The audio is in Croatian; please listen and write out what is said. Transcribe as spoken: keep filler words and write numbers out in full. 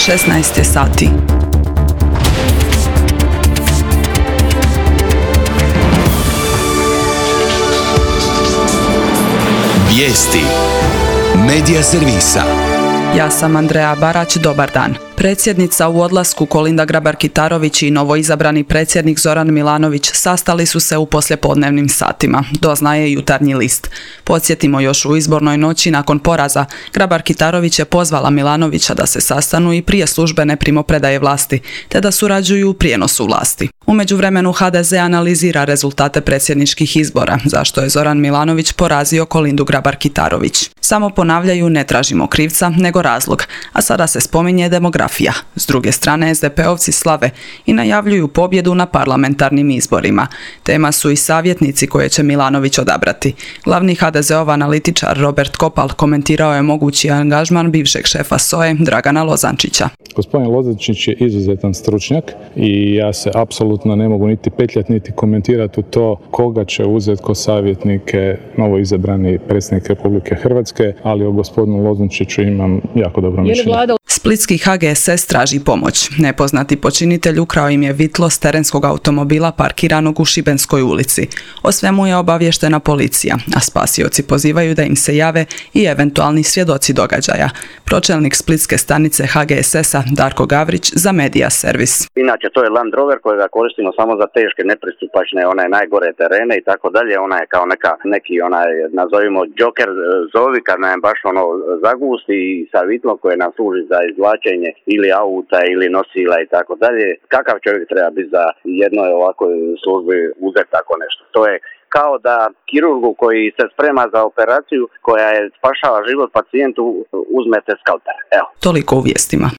šesnaest je sati. Vijesti Medija servisa. Ja sam Andreja Barać, dobar dan. Predsjednica u odlasku Kolinda Grabar-Kitarović i novoizabrani predsjednik Zoran Milanović sastali su se u poslijepodnevnim satima, doznaje Jutarnji list. Podsjetimo, još u izbornoj noći nakon poraza, Grabar-Kitarović je pozvala Milanovića da se sastanu i prije službene primopredaje vlasti, te da surađuju u prijenosu vlasti. U međuvremenu ha de ze analizira rezultate predsjedničkih izbora, zašto je Zoran Milanović porazio Kolindu Grabar-Kitarović. Samo ponavljaju, ne tražimo krivca, nego razlog, a sada se spominje demografija. S druge strane, es de pe-ovci slave i najavljuju pobjedu na parlamentarnim izborima. Tema su i savjetnici koje će Milanović odabrati. Glavni ha de zeov analitičar Robert Kopal komentirao je mogući angažman bivšeg šefa es o e Dragana Lozančića. Gospodin Lozančić je izuzetan stručnjak i ja se apsolutno ne mogu niti petljati niti komentirati u to koga će uzeti ko savjetnike novoizabrani predsjednik Republike Hrvatske, ali o gospodinu Lozančiću imam jako dobro mišljenje. Splitski ha ge es es traži pomoć. Nepoznati počinitelj ukrao im je vitlo s terenskog automobila parkiranog u Šibenskoj ulici. O svemu je obavještena policija, a spasioci pozivaju da im se jave i eventualni svjedoci događaja. Pročelnik splitske stanice ha ge es es-a Darko Gavrić za Medija servis. Inače, to je Land Rover kojega koristimo samo za teške, nepristupačne, one najgore terene i tako dalje. Ona je kao neka, neki onaj, nazovimo Joker zovi kad nam baš ono zagusti i sa vitlom koje nam služi za izvlačenje ili auta ili nosila i tako dalje. Kakav čovjek treba biti za jednoj ovakvoj službi uzeti tako nešto? To je kao da kirurgu koji se sprema za operaciju koja je spašava život pacijentu uzmete skalpel. Evo. Toliko u vijestima.